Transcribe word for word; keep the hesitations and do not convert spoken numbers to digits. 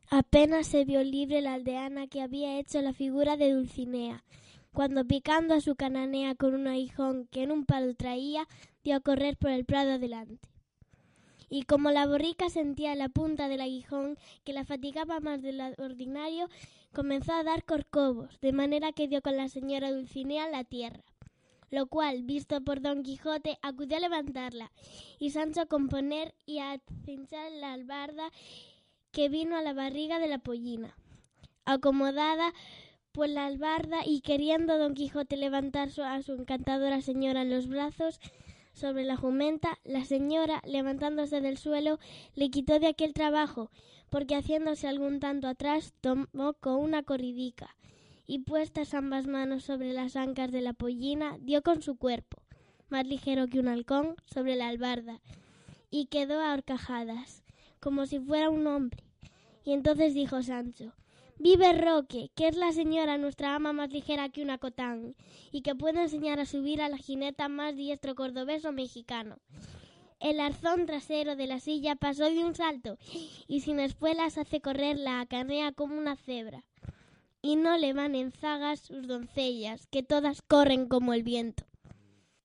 Apenas se vio libre la aldeana que había hecho la figura de Dulcinea, cuando picando a su cananea con un aguijón que en un palo traía, dio a correr por el prado adelante. Y como la borrica sentía la punta del aguijón que la fatigaba más de lo ordinario, comenzó a dar corcovos, de manera que dio con la señora Dulcinea en la tierra. Lo cual, visto por Don Quijote, acudió a levantarla, y Sancho a componer y a cinchar la albarda que vino a la barriga de la pollina. Acomodada pues la albarda y queriendo Don Quijote levantar a su encantadora señora en los brazos sobre la jumenta, la señora, levantándose del suelo, le quitó de aquel trabajo, porque haciéndose algún tanto atrás, tomó con una corridica, y puestas ambas manos sobre las ancas de la pollina, dio con su cuerpo, más ligero que un halcón, sobre la albarda, y quedó a horcajadas, como si fuera un hombre. Y entonces dijo Sancho: «Vive Roque, que es la señora nuestra ama más ligera que un acotán, y que puede enseñar a subir a la jineta más diestro cordobés o mexicano». El arzón trasero de la silla pasó de un salto, y sin espuelas hace correr la acarrea como una cebra. Y no le van en zagas sus doncellas, que todas corren como el viento.